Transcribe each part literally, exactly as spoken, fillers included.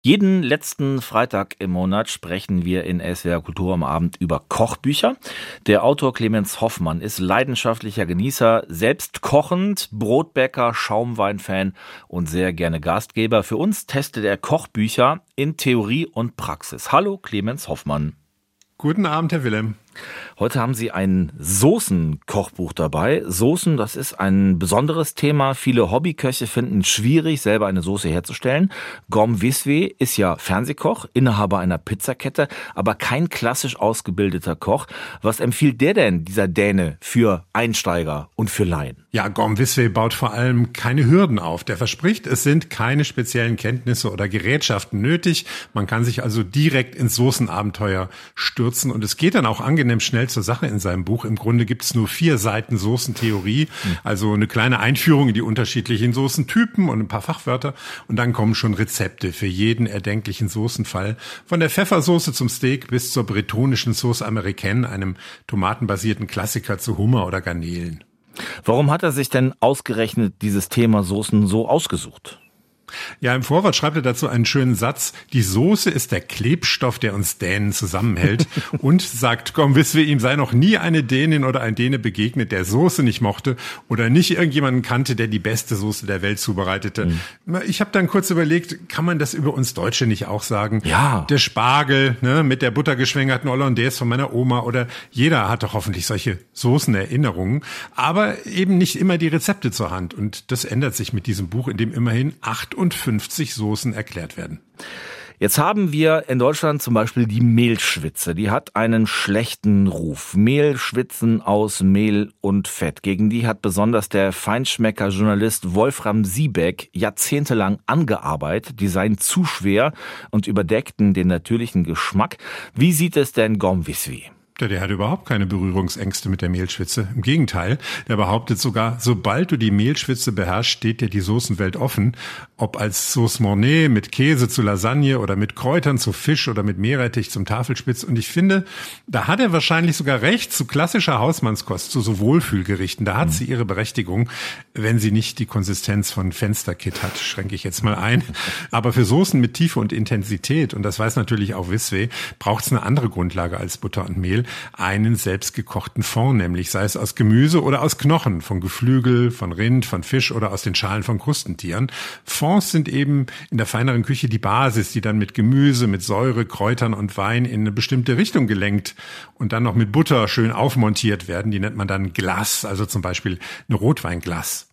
Jeden letzten Freitag im Monat sprechen wir in S W R Kultur am Abend über Kochbücher. Der Autor Clemens Hoffmann ist leidenschaftlicher Genießer, selbst kochend, Brotbäcker, Schaumwein-Fan und sehr gerne Gastgeber. Für uns testet er Kochbücher in Theorie und Praxis. Hallo Clemens Hoffmann. Guten Abend, Herr Wilhelm. Heute haben Sie ein Soßen-Kochbuch dabei. Soßen, das ist ein besonderes Thema. Viele Hobbyköche finden es schwierig, selber eine Soße herzustellen. Gorm Wisweh ist ja Fernsehkoch, Inhaber einer Pizzakette, aber kein klassisch ausgebildeter Koch. Was empfiehlt der denn, dieser Däne, für Einsteiger und für Laien? Ja, Gorm Wisweh baut vor allem keine Hürden auf. Der verspricht, es sind keine speziellen Kenntnisse oder Gerätschaften nötig. Man kann sich also direkt ins Soßenabenteuer stürzen und es geht dann auch angenehm schnell zur Sache in seinem Buch. Im Grunde gibt es nur vier Seiten Soßentheorie, also eine kleine Einführung in die unterschiedlichen Soßentypen und ein paar Fachwörter. Und dann kommen schon Rezepte für jeden erdenklichen Soßenfall. Von der Pfeffersoße zum Steak bis zur bretonischen Sauce Américaine, einem tomatenbasierten Klassiker zu Hummer oder Garnelen. Warum hat er sich denn ausgerechnet dieses Thema Soßen so ausgesucht? Ja, im Vorwort schreibt er dazu einen schönen Satz. Die Soße ist der Klebstoff, der uns Dänen zusammenhält. Und sagt, Gorm Wisweh, ihm sei noch nie eine Dänin oder ein Däne begegnet, der Soße nicht mochte oder nicht irgendjemanden kannte, der die beste Soße der Welt zubereitete. Mhm. Ich habe dann kurz überlegt, kann man das über uns Deutsche nicht auch sagen? Ja. Der Spargel, ne, mit der buttergeschwängerten Hollandaise von meiner Oma oder jeder hat doch hoffentlich solche Soßenerinnerungen, aber eben nicht immer die Rezepte zur Hand. Und das ändert sich mit diesem Buch, in dem immerhin achtundfünfzig Soßen erklärt werden. Jetzt haben wir in Deutschland zum Beispiel die Mehlschwitze. Die hat einen schlechten Ruf. Mehlschwitzen aus Mehl und Fett. Gegen die hat besonders der Feinschmecker-Journalist Wolfram Siebeck jahrzehntelang angearbeitet. Die seien zu schwer und überdeckten den natürlichen Geschmack. Wie sieht es denn Gorm Wisweh? Der hat überhaupt keine Berührungsängste mit der Mehlschwitze. Im Gegenteil, der behauptet sogar, sobald du die Mehlschwitze beherrschst, steht dir die Soßenwelt offen. Ob als Sauce Mornay mit Käse zu Lasagne oder mit Kräutern zu Fisch oder mit Meerrettich zum Tafelspitz. Und ich finde, da hat er wahrscheinlich sogar recht, zu klassischer Hausmannskost, zu so Wohlfühlgerichten. Da hat mhm. sie ihre Berechtigung, wenn sie nicht die Konsistenz von Fensterkit hat, schränke ich jetzt mal ein. Aber für Soßen mit Tiefe und Intensität, und das weiß natürlich auch Wisweh, braucht es eine andere Grundlage als Butter und Mehl. Einen selbstgekochten Fond, nämlich sei es aus Gemüse oder aus Knochen, von Geflügel, von Rind, von Fisch oder aus den Schalen von Krustentieren. Fonds sind eben in der feineren Küche die Basis, die dann mit Gemüse, mit Säure, Kräutern und Wein in eine bestimmte Richtung gelenkt und dann noch mit Butter schön aufmontiert werden. Die nennt man dann Glas, also zum Beispiel eine Rotweinglas.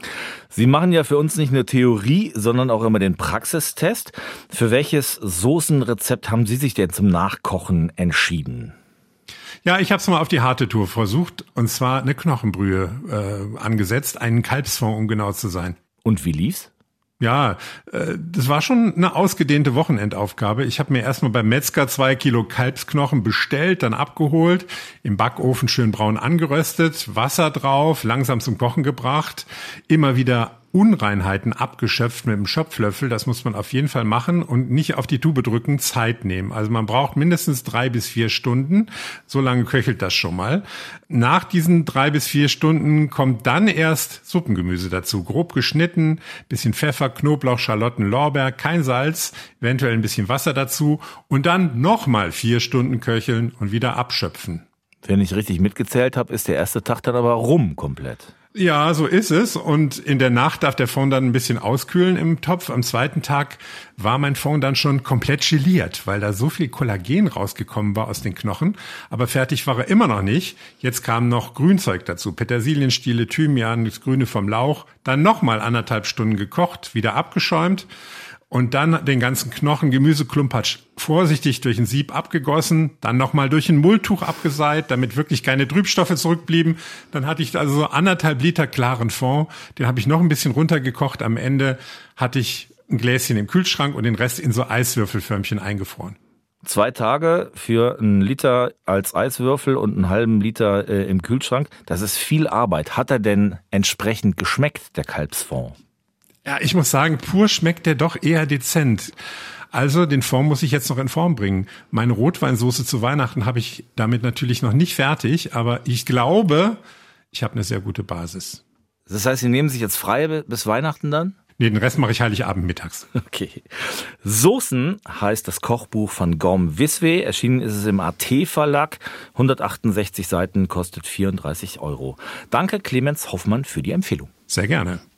Sie machen ja für uns nicht nur Theorie, sondern auch immer den Praxistest. Für welches Soßenrezept haben Sie sich denn zum Nachkochen entschieden? Ja, ich habe es mal auf die harte Tour versucht, und zwar eine Knochenbrühe äh, angesetzt, einen Kalbsfond, um genau zu sein. Und wie lief's? Ja, äh, das war schon eine ausgedehnte Wochenendaufgabe. Ich habe mir erstmal beim Metzger zwei Kilo Kalbsknochen bestellt, dann abgeholt, im Backofen schön braun angeröstet, Wasser drauf, langsam zum Kochen gebracht, immer wieder Unreinheiten abgeschöpft mit dem Schöpflöffel, das muss man auf jeden Fall machen und nicht auf die Tube drücken, Zeit nehmen. Also man braucht mindestens drei bis vier Stunden, so lange köchelt das schon mal. Nach diesen drei bis vier Stunden kommt dann erst Suppengemüse dazu, grob geschnitten, bisschen Pfeffer, Knoblauch, Schalotten, Lorbeer, kein Salz, eventuell ein bisschen Wasser dazu und dann nochmal vier Stunden köcheln und wieder abschöpfen. Wenn ich richtig mitgezählt habe, ist der erste Tag dann aber rum komplett. Ja, so ist es. Und in der Nacht darf der Fond dann ein bisschen auskühlen im Topf. Am zweiten Tag war mein Fond dann schon komplett geliert, weil da so viel Kollagen rausgekommen war aus den Knochen. Aber fertig war er immer noch nicht. Jetzt kam noch Grünzeug dazu. Petersilienstiele, Thymian, das Grüne vom Lauch. Dann nochmal anderthalb Stunden gekocht, wieder abgeschäumt. Und dann den ganzen Knochen, Gemüseklumpatsch vorsichtig durch ein Sieb abgegossen, dann nochmal durch ein Mulltuch abgeseit, damit wirklich keine Trübstoffe zurückblieben. Dann hatte ich also so anderthalb Liter klaren Fond, den habe ich noch ein bisschen runtergekocht. Am Ende hatte ich ein Gläschen im Kühlschrank und den Rest in so Eiswürfelförmchen eingefroren. Zwei Tage für einen Liter als Eiswürfel und einen halben Liter äh, im Kühlschrank, das ist viel Arbeit. Hat er denn entsprechend geschmeckt, der Kalbsfond? Ja, ich muss sagen, pur schmeckt der doch eher dezent. Also den Fond muss ich jetzt noch in Form bringen. Meine Rotweinsoße zu Weihnachten habe ich damit natürlich noch nicht fertig, aber ich glaube, ich habe eine sehr gute Basis. Das heißt, Sie nehmen sich jetzt frei bis Weihnachten dann? Nee, den Rest mache ich Heiligabend mittags. Okay. Soßen heißt das Kochbuch von Gorm Wisweh. Erschienen ist es im A T Verlag. hundertachtundsechzig Seiten, kostet vierunddreißig Euro. Danke, Clemens Hoffmann, für die Empfehlung. Sehr gerne.